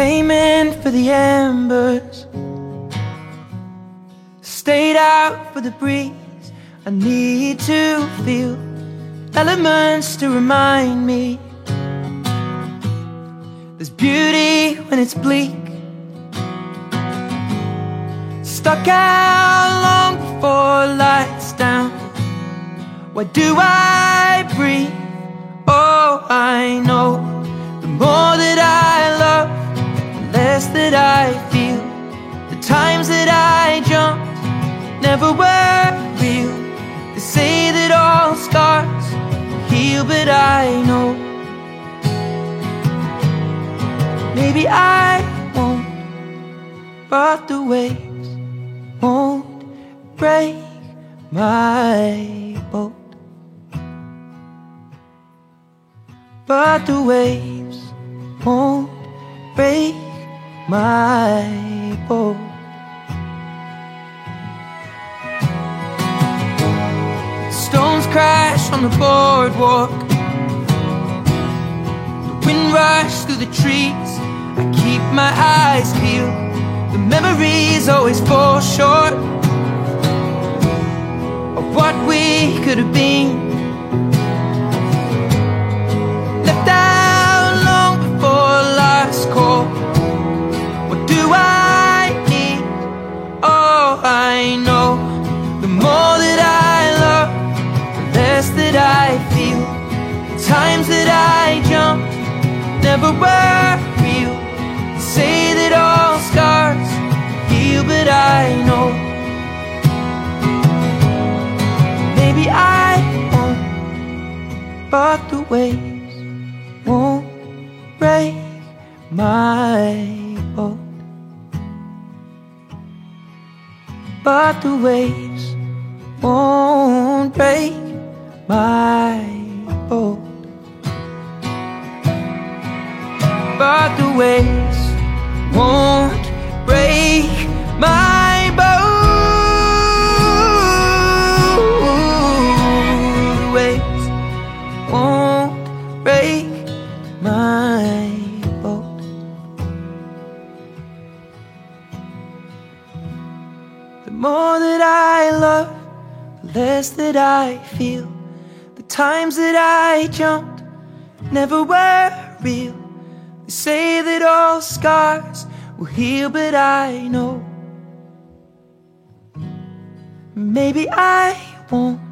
aiming for the embers, stayed out for the breeze. I need to feel elements to remind me there's beauty when it's bleak. Stuck out long before lights down. Why do I breathe? Oh, I know the more that I love, the less that I feel. The times that I jumped never were real. They say that all scars heal, but I know maybe I won't, but the waves won't break my boat. But the waves won't break my boat. Stones crash on the boardwalk, the wind rushes through the trees. I keep my eyes peeled, the memories always fall short of what we could have been. Left out long before last call. What do I need? Oh, I know the more that I love, the less that I feel. The times that I jumped never were real. They say that all scars heal, but I know maybe I won't, but the waves won't break my boat. But the waves won't break my boat. But the waves won't break my boat. The waves won't break my boat. The more that I love, the less that I feel. The times that I jumped never were real. They say that all scars will heal, but I know maybe I won't,